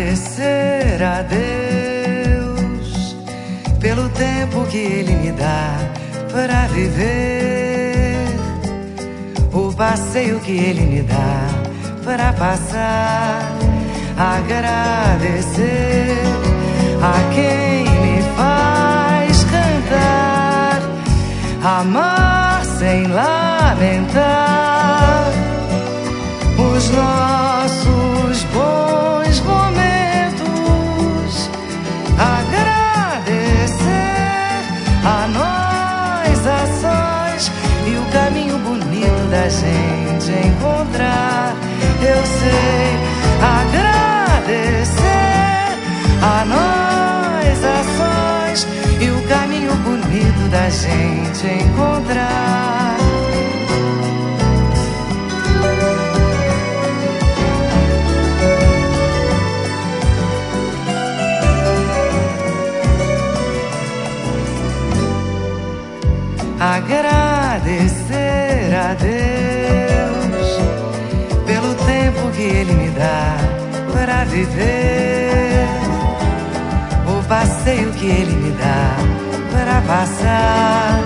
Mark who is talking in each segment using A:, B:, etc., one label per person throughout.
A: Agradecer a Deus pelo tempo que Ele me dá para viver, o passeio que Ele me dá para passar. Agradecer a quem me faz cantar, amar sem lamentar os nossos bons momentos. Agradecer a nós a sós e o caminho bonito da gente encontrar. Eu sei agradecer a nós a sós e o caminho bonito da gente encontrar. Agradecer a Deus pelo tempo que Ele me dá para viver, o passeio que Ele me dá para passar.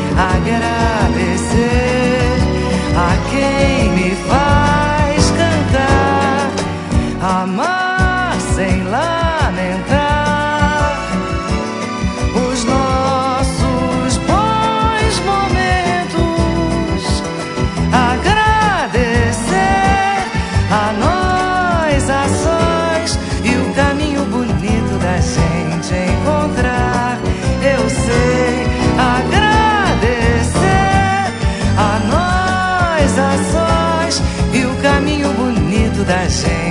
A: Agradecer a quem me faz cantar, amar sem lamentar os nossos bons momentos. Agradecer a nós a sós e o caminho bonito da gente encontrar. Eu sei agradecer a nós a sós e o caminho bonito da gente